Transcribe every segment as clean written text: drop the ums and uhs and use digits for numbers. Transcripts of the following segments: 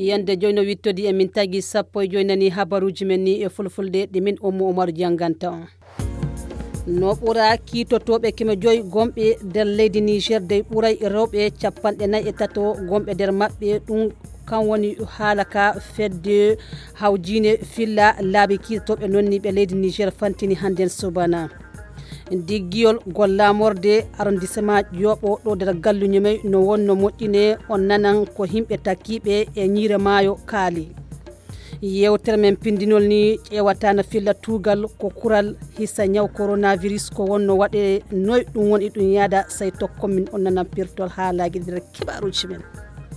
yande joyno wittodi e min tagi sappo e joynani habaruji men ni e fulfulde ɗi min Oumou Oumar janganta on. No ɓura kiitotoɓe keme joyi gomɓe nder leydi Niger dey ɓuray rewɓe 43 gomɓe nder maɓɓe ɗum kan woni haala ka fedde hawjine filla laabi kiitotoɓe nonniɓe leydi Niger fantini handen subana. Diggiyol gollamorde arrondissement Diobo ɗo nder galluñumey no wonno moƴƴine on nanan ko himɓe takkiɓe e ñiire maayo kaali. Yewtere men pindinol ni ƴewata no filla tugal ko kural hissa ñaw coronavirus ko wonno waɗe noy ɗum woni ɗum yaada say tokko min on nanan pirtol haalaji nder kibaruji men.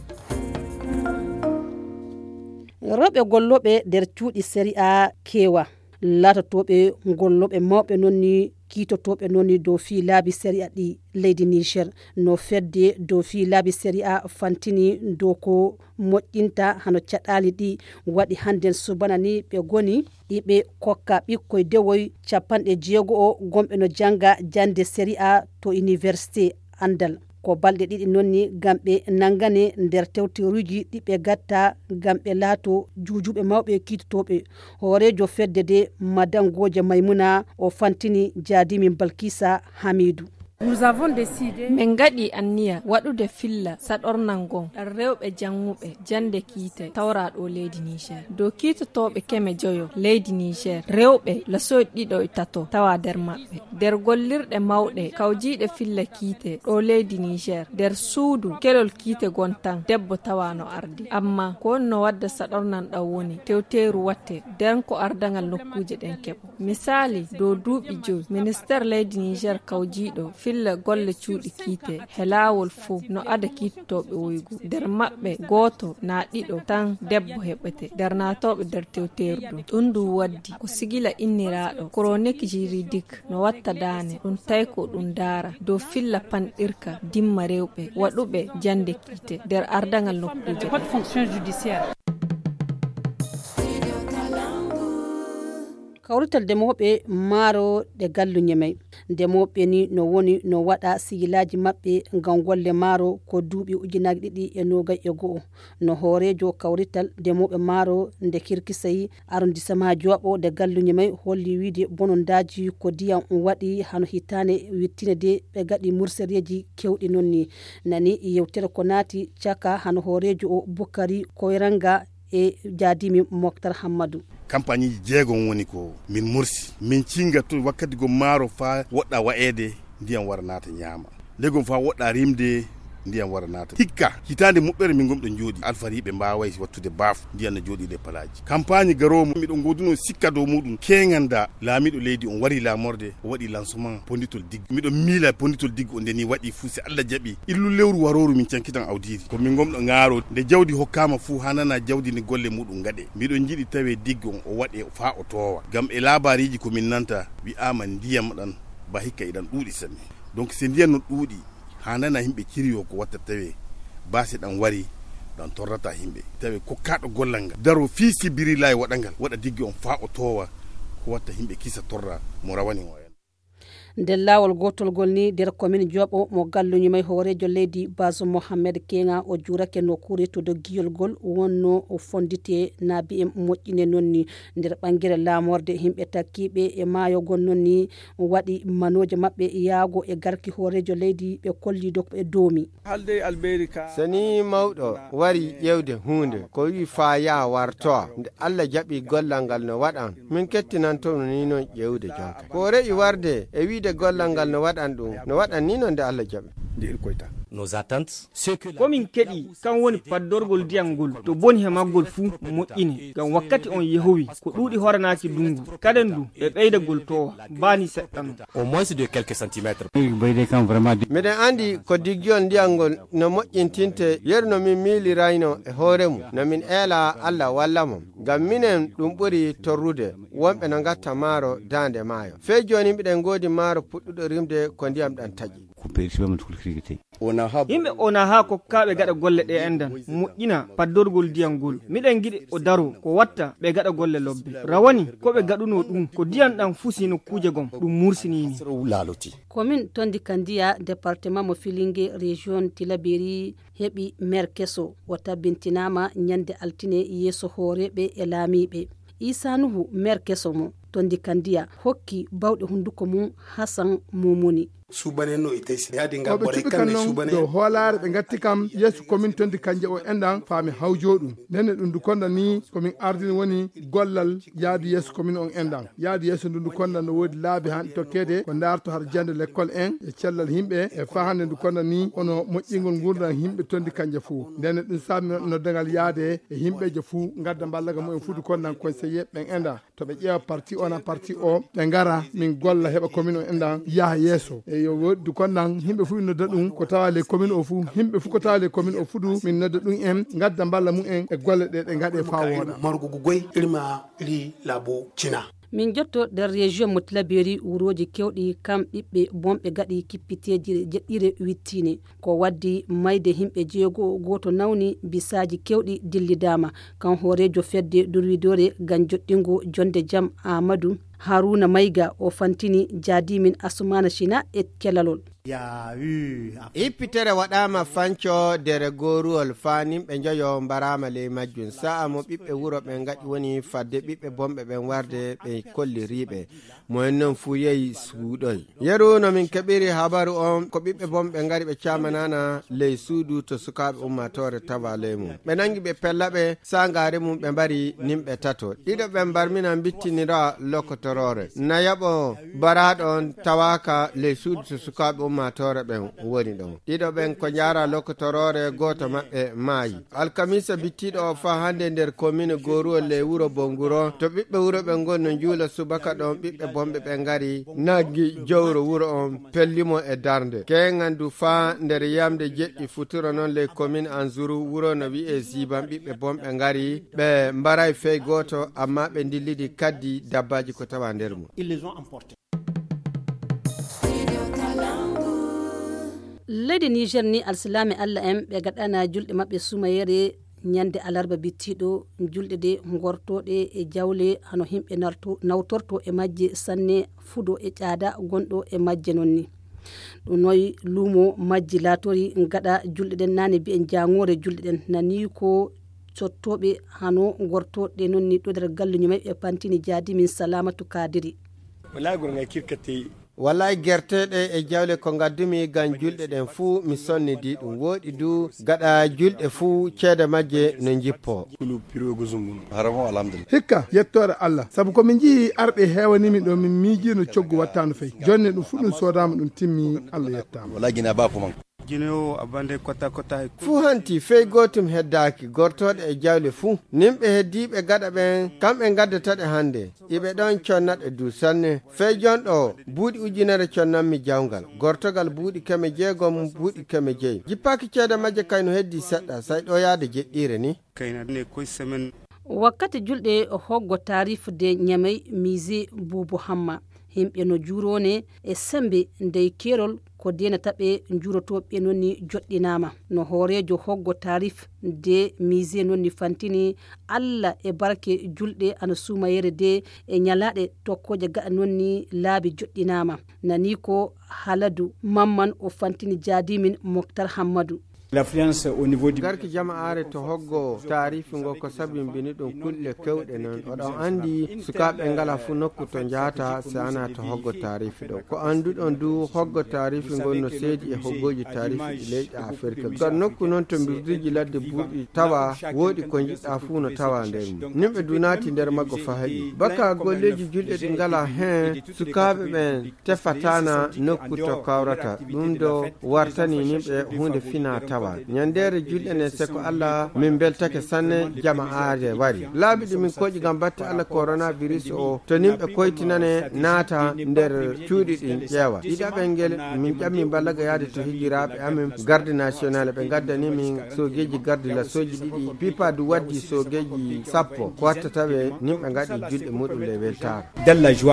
Rewɓe golloɓe nder cuuɗi série A kewa latotoɓe golloɓe mawɓe nonni kiitotoɓe nonni dow fi laabi série A ɗi leydi Niger no fedde dow fi laabi série A fantini dow ko moƴƴinta hano caɗali ɗi waɗi handen subana ni ɓe goni iɓe kokka ɓikkoye dewoy 60 gomɓe no janga jande série A to université andal ko balɗe ɗiɗi nonni gam ɓe nangane nder tewteruji ɗiɓe gatta gam ɓe laato juujuɓe mawɓe kiitotoɓe. Hoorejo fedde de Madame Goje Maimouna o fantini Jadimi Balkissa Hamidou. Nous avons décidé min gaɗi anniya waɗude filla saɗornangon rewɓe janguɓe jande kiite tawraɗo leydi Niger dow kiitotoɓe keme joyo leydi Niger rewɓe lasoy ɗiɗo e tato tawa nder maɓɓe nder gollirɗe mawɗe kawjiɗe filla kiite ɗo leydi Niger nder suudu kelol kiite gontan debbo tawano ardi amma ko no wadda saɗornan ɗaw woni tewteru watte nden ko ardangal nokkuje ɗen keɓo misali dow duuɓi joyi ministére leydi Niger kawjiɗo filla golle cuuɗi kiite he laawol fo no ada kiitotoɓe woygu nder maɓɓe gooto na ɗiɗo tan debbo heɓete nder natoɓe nder tewteru ɗum ndu waddi ko sigila inniraɗo chronique juridique no watta daane ɗum tawi ko ɗum daara dow filla panɗirka dimma rewɓe waɗuɓe jande kiite nder ardangal nokkuje kawrital demoɓe maaro ɗe galluñemey demoɓe ni no woni no waɗa sigilaji maɓɓe ngam golle maaro ko duuɓi 2021 no hoorejo kawrital demoɓe maaro nde kirkisayi arrondissement Diobo de galluñemey holli wiide bonondaji ko diyam waɗi hano hitane wittine de ɓe gaɗi mursereji kewɗi nonni nani yewtere ko naati caka hano hoorejo o Boukari Koyranga e Jadimi Mokhtar Hammadou. Campagne jeegon woni ko min mursi min cinga to wakkati go maaro fa woɗɗa wa'ede ndiyam wara naata ñaama legom fa woɗɗa rimde ndiyam wara naata hikka hitande moɓɓere min gomɗo jooɗi alfariɓe mbaway wattude baaf ndiyam no jooɗi le palaji campagne garowo miɗo goduno sikka dow muɗum keganda laamiɗo leydi on wari lamorde o waɗi lancement ponditol digg miɗo miila ponditol digg o ndeni waɗi fuu si Allah jaaɓi illu lewru waroru min cankitan awdiri ko min gomɗo ngaaro nde jawdi hokkama fuu hanana jawdi ndi golle muɗum gaɗe miɗo jiiɗi tawe digg on o waɗe fa o towa gam e labariji ko min nanta wi'ama ndiyam ɗan ba hikka iɗan ɗuuɗi sanne donc so ndiyam no ɗuuɗi hanana himɓe kiriyo ko watta tawe base ɗan wari ɗan torrata himɓe tawe kokkaɗo gollal ngal daro fi sibirillahi waɗangal waɗa diggi on fa o towa ko watta himɓe kisa torra mo rawani o en nder laawol gotolgol ni nder commune Diobo mo galluñumay hoorejo leydi Bazoum Mohamed Kenga o juurake nokkure to doggiyol gol wonno o fondite naabi en moƴƴine nonni nder ɓangere laamorde himɓe takkiɓe e maayogon nonni waɗi manoje maɓɓe yaago e garki hoorejo leydi ɓe kollido e doomi halde alberika sani mawɗo wari ƴewde hunde ko wi fa ya wartoa nde Allah jaɓi gollal ngal no waɗan min kettinanto ni non ƴewde jonka ko re'i warde e wiide gollal ngal no waɗan ɗum no waɗan ni non nde Allah jaɓi nde koyta nos attentes komin keɗi kan woni paddorgol ndiyam ngol to boni he maggol fuu moƴƴini ngam wakkati on yehowi ko ɗuuɗi horanaki dungu kaden du ɓe ɓeydagol towa bani seɗɗano au moins de quelques centimètres miɗen andi ko diggiyol ndiyam ngol no moƴƴintinte yeru no min miilirayno e hoore mum no min eela Allah wallamam ngam minen ɗum ɓuri torrude wonɓe no gatta maaro dande maayo fey joni mbiɗen goodi maaro puɗɗuɗo rimde ko ndiyam ɗan taƴi yimɓe ona ha ko kaɓe gaɗa golle ɗe endan moƴƴina paddorgol ndiyam ngol miɗen giɗi o daro ko watta ɓe gaɗa golle lobbe rawani ko ɓe gaɗuno ɗum ko ndiyam ɗam fusi nokkuje gom ɗum mursinini commune tondi kandiya département mo filingue région tilaberi heɓi maire kesso o tabbintinama ñande altine yeeso hooreɓe e laamiɓe Issa Nuhu maire kesso mo tondi kandiya hokki bawɗe hunduko mum Hassan Mumuni subaneno itesi yadi nga bore kan subane do holare be gatti kam yesu commune tondi kanje o endan faami hawjodum nenne dum du konda ni commune ardini woni gollal yaadi yesu commune on endan yaadi yesu dum du konda no wodi laabi han tokkede ko darto har jande l'école en e cellal himbe e fahande du konda ni ono moƴƴingol gurdan himbe tondi kanje fu nenne dum sami no dangal yaade e himbe je fu gadda ballaga mo en fudu kondan conseiller ben enda to be ƴeewa parti ona parti o be ngara min golla heba commune o endan yaha yeso yo woddu konnan himɓe fu nodda ɗum ko tawale commune o fu himɓe fu ko tawale commune o fudu min nodda ɗum en gadda balla mum en e golle ɗe ɗe gaɗe fa woɗa margo goy irma ri labo cina min jotto nder région mo Tilaberi wuroji kewɗi kam ɓiɓɓe bomɓe gaɗi kippiteji jeɗɗire wittine ko waddi mayde himɓe jeego goto nawni bisaji kewɗi dillidama kan hoorejo fedde durwidore gan joɗɗingo jonde jaam Amadou Haruna Mayga o fantini jaadimin Asumana China e kelalol ippitere waɗama fanco dere goruwol fanim ɓe joyo mbarama ley majjum sa'a mo ɓiɓɓe wuro ɓe gaɗi woni fadde ɓiɓɓe bomɓe ɓen warde ɓe kolliriɓe mo en noon fu yeyi suuɗoy yeru no min keɓiri habaru on ko ɓiɓɓe bomɓe gari ɓe camanana ley suudu to sukaɓe ummatore tawa ley mum ɓe nangi ɓe pellaɓe sangare mum ɓe mbari nimɓe tato ɗiɗo ɓe mbarmina bittinira lokotorore nayaɓo baraɗon tawaka ley suudu to sukaɓe ummatore ɓen woni ɗon ɗiɗo ɓen ko jara lokotorore goto maɓɓe maayi alkamisa bittiɗo o fa hande nder commune goruwol ley wuro Bonguro to ɓiɓɓe wuro ɓe gonno juula subaka ɗon ɓiɓɓe bomɓe ɓe ngari naggi jawro wuro on pellimo e darde kegandu fa nder yamde jeɗɗi futuro noon ley commune Anzuru wuro no wi'e Ziban ɓiɓɓe bomɓe ngari ɓe mbaray fey goto amma ɓe dillidi kaddi dabbaji ko tawa nder mum leydi Niger ni alsilami Allah en ɓe gaɗana julɗe maɓɓe sumayere ñande alarba bittiɗo julɗe de gortoɗe e jawle hano himɓe nawtorto e majje sanne fudo e ƴaada gonɗo e majje nonni ɗum noyi luumo majji laatori gaɗa julɗe ɗen nane mbi'en jangore julɗe ɗen nani ko cottoɓe hano gortoɗe nonni ɗo nder galluñu may ɓe pantini jaadimin Salamatu Kadiri wallahi gerteɗe e jawle ko gaddumi gan julɗe ɗen fuu mi sonnidi ɗum woɗi du gaɗa julɗe fuu ceede majje no jippo hikka yettore Allah saabu komin jii arɓe hewanimi ɗo min miijino coggu wattano fey jonne ɗum fu ɗum sodama ɗum timmi Allah yettama Gineo abande kota fu hanti fey gotum heddaki gortoɗe e jawle fuu nimɓe heddiɓe gaɗa ɓen kamɓe gaddataɗe hande iɓe ɗon connaɗe du sanne fey jonɗo buuɗi ujunere connanmi jawgal gortogal buuɗi keme jeegom buuɗi keme jeeyi jippaki ceede majje kayno heddi seɗɗa say ɗo yaade jeɗɗire ni kaynane koye semaine wakkati julɗe hoggo tarif de ñamey musée Boubou Hamma himɓe no juurone e sembe ndey kerol ko denataɓe juurotoɓe nonni joɗɗinama no hoorejo hoggo tarif de musée nonni fantini Allah e barke julɗe ana sumayere de e ñalaɗe tokkoje gaɗa nonni laabi joɗɗinama nani ko Haladou Mamman o fantini jaadimin Moktar Hammadou l'affluence au niveau du garki jama'are to hoggo tarifi ngo ko sabimbini ɗum kulle kewɗe non oɗon andi sukaɓe ngala fu nokku to jahata se ana to hoggo tarifi ɗo ko anduɗon du hoggo tarifi ngol no seedi e hoggoji tarifi ɗi leyɗe Afrique gar nokku noon to mbirduji ladde buuɗi tawa woɗi ko jiɗɗa fu no tawa nder mum nimɓe du naati nder maggo fa heeɓi bakka golleji julɗe ɗi ngala hen sukaɓe ɓen tefatana nokku to kawrata ɗum do wartani nimɓe hunde fina tawa ñandere julɗe ne seko Allah min beltake sanne jama'are wari laabi ɗi min koƴi gam batte Allah coronavirus o to nimɓe koytinane naata nder cuuɗi ɗin ƴeewa ɗiɗaɓe ngel min ƴammi ballaga yaade to hijiraɓe amin garde national ɓe gaddani min sogeji garde la soji ɗiɗi pipa du waddi sogeji sappo ko wattataɓe nimɓe gaɗi julɗe muɗum le weltare dans la joie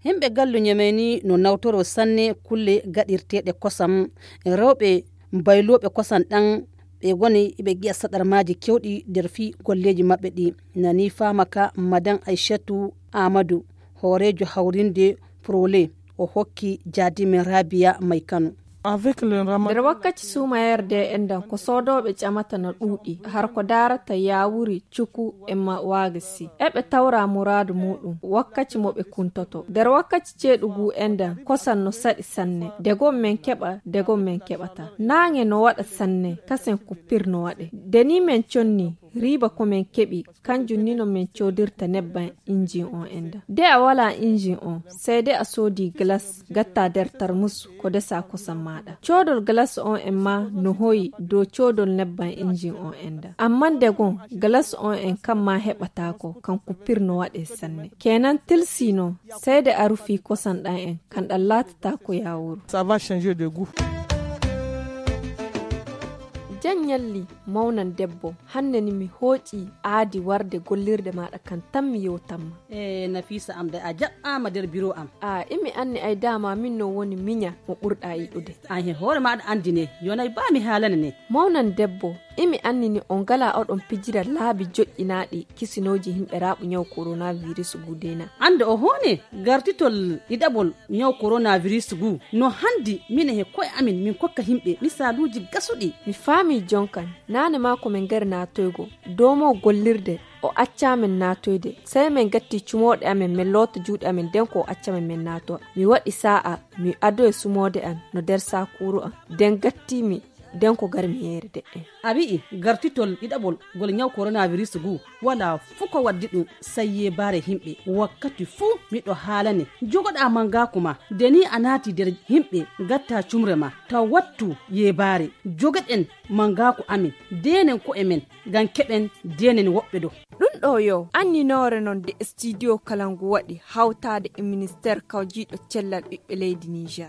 himɓe gallu nyameni no nawtoro sanne kulle gaɗirteɗe kosam rewɓe bayloɓe kosam ɗan ɓe goni ɓe giya saɗarmaji kewɗi nder fi golleji maɓɓe ɗi nani famaka madan aishatu amadou horejo hawrinde prole o hokki jadime rabia may kano nder wakkati sumayerde endan ko sodoɓe ƴamata no ɗuuɗi har ko darata yawuri cuku e wagisi eɓe tawra muradu muɗum wakkati moɓe kuntoto nder wakkati ceeɗugu endan kosan no saɗi sanne degom men keɓa degom men keɓata nange no waɗa sanne kasen kuppir no waɗe deni men conni riba ko men keɓi kanjum ni no men codirta nebban injin on enda de a wala injin on sai de a sodi glace gatta der tarmus ko desa kosan maɗa codol glace on en ma no hoyi do codol nebban injin on enda amma degon glace on en kam ma heɓatako kan kuppir no waɗe sanne kenan tilsino sai de a rufi kosan ɗan en kan ɗan latata ko yawuru ça va changer de goût. janyalli maunan debbo hanneni mi hooƴi aadi warde gollirde maɗa kan tan mi yewtanma nafisa am da a jaɓɓama nder bureau am imi anni ay dama min no woni miña mo ɓurɗa yiɗude hen hoore maɗa andine yonay ba mi haalana ne maunan debbo imi annini on gala oɗon pijira laabi joƴƴinaɗi kisinoji himɓe raɓu ñaw coronavirus gudena ande o hone gartitol ɗiɗaɓol ñaw coronavirus gu no handi min he koye amin min kokka himɓe misaluji gasuɗi mi faami jonkan nane ma ko min gari natoygo domo gollirde o accamen natoyde sai min gatti cumoɗe amen min loota juuɗe amen den ko o accamen min nato mi waɗi sa'a mi ado e sumode an no nder sakuru an den gattimi den ko gar mi yeere deɗɗe abi'i gartitol ɗiɗaɓol gol ñaw coronavirus gu wala fu ko waddi ɗum sayye bare himɓe wakkati fuu miɗo haalane jogoɗa mangaku ma deni a naati nder himɓe gatta cumre ma taw wattu yebare jogoɗen mangaku amin denen ko emen ngam keɓen denen woɓɓe ɗo ɗum ɗo yo anninore non de studio kalangu waɗi hawtade e ministére kawjiɗo cellal ɓiɓɓe leydi Niger.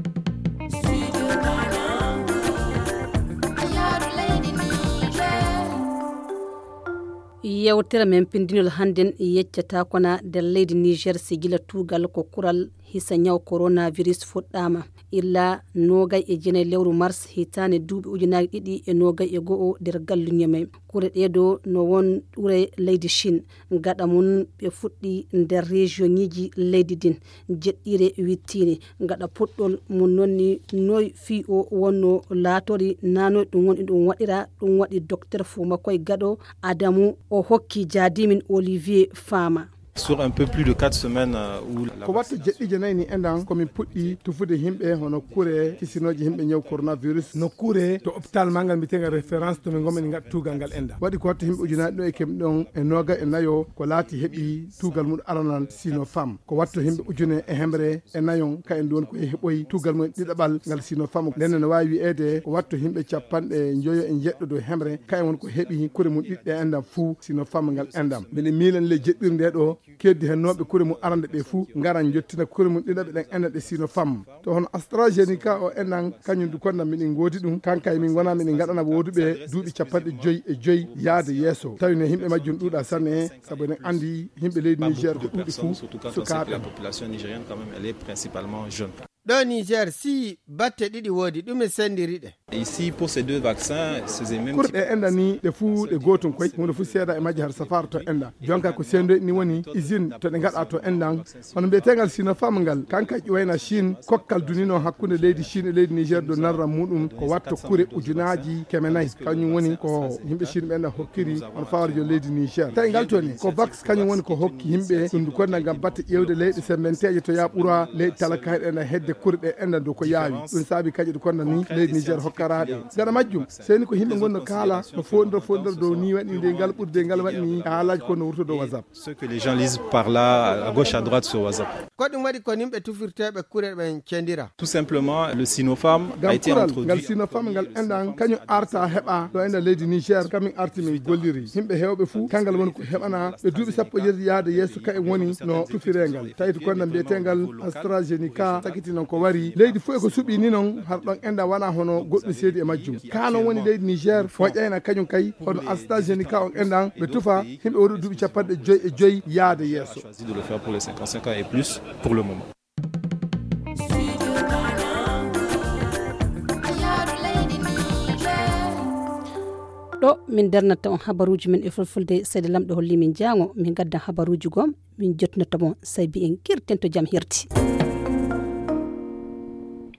yewtere men pindinol hannden yeccata kona nder leydi Niger sigila tugal ko kural hisa ñaw coronavirus fuɗɗama illa nogay e jene lewru mars hitane duuɓi ujunaji ɗiɗi e nogay e go'o nder galluñamay kure ɗeɗo no won ɗure leydi Chine gaɗa mum ɓe fuɗɗi nder région ŋiji leydi din jeɗɗire wittine gaɗa puɗɗol mum nonni noy fi o wonno laatori nanoy ɗum woni ɗum waɗira ɗum waɗi docteur Foumakoy Gado Adamu o hokki jadimin Olivier Fama. Sur un peu plus de 4 semaines où ko watta jeɗɗije nayyi ni endan komin puɗɗi tufude himɓe hono kure kisinoji himɓe ñaw coronavirus no kure to hôpital mangal mbitegal référence to min gomen gaɗa tugal ngal enda waɗi ko watta himɓe ujunaɗi ɗo e kemɗi ɗon e noga e nayo ko laati heeɓi tugal mum aranal sino fam ko watta himɓe ujune e hembre e nayon ka en ɗon ko heɓoyi tugal mum ɗiɗaɓal ngal sino fam nden no wawi wi'ede ko watta himɓe capanɗe joyo e jeɗɗo dow hembre ka en won ko heeɓi kure mum ɗiɗɗe endan fuu sino fam ngal endam mbiɗa miilan le jeɗɗirde ɗo keddi hen noɓe kure mum arande ɓe fuu garan jottina kure mum ɗiɗaɓe ɗen enda ɗe sino fam to hono AstraZeneca o endan kañum du konda miɗen goodi ɗum kankay min gona miɗen gaɗana woduɓe duuɓi capanɗe joyyi e joyyi yaade yeeso tawi ne himɓe majjum ɗuuɗa sanne he saabu enen andi himɓe leydi Niger ko ɗuuɗi fuu sukaɓe ɗo Niger si batte ɗiɗi woodi ɗume sendiriɗe ici pour ces deux vaccins ces mêmes kurɗe enda ni ɗe fuu ɗe gotum koy hunde fuu seeda e majji har safara to enda jonka ko sendoy ni woni usine to ɗe gaɗa to endan hono mbiyetegal Sinopharm ngal kanka ƴuwayna Chine kokkal dunino hakkude leydi Chine e leydi Niger do narram muɗum ko watta kure ujunaji kemenayyi kañum woni ko yimɓe Chine ɓenda hokkiri on fawrjo leydi Niger tawi ngal toni ko vax kañum woni ko hokki yimɓe ɗum konda ngam batte ƴewde leyɗe sembenteje to ya ɓuura leydi talaka heɗena hedde kure ɗe enda do ko yaawi ɗum saabi kaƴi ɗo konda ni leydi Niger hokkaraɗe gaɗa majjum seni ko yimɓe gonno kaala no fondira dow ni waɗi nde ngal ɓurde ngal waɗi ni haalaji ko no wurto dow WhatsApp ce que les gens lisent par là à gauche à droite sur WhatsApp ko ɗum waɗi ko yimɓe tufirteɓe kure ɓen cendira tout simplement le Sinopharm a été introduit ngal Sinopharm ngal endan kañum arta heɓa ɗo enda leydi Niger kamin arti min golliri yimɓe hewɓe fuu kangal woni ko heɓana ɓe duuɓi sappo yerdi yaade yeeso ka en woni no tufirengal tawi to konda mbiyetegal AstraZeneca sakiti noon ko wari leydi fuu e ko suuɓi ni noon har ɗon enda wona hono goɗɗum ɓe seedi e majjum kanon woni leydi Niger moƴƴayna kañum kay hono AstraZeneca on endan ɓe tufa himɓe woɗi duuɓi 55 yaade yeeso. Choisi de le faire pour les 55 ans et plus pour le moment. ɗo min darnata on habaruji men e fulfulde seyde lamɗo holli min jango min gaddan habaruji gom min jottinata mo saybi en kirten to jaam hirti.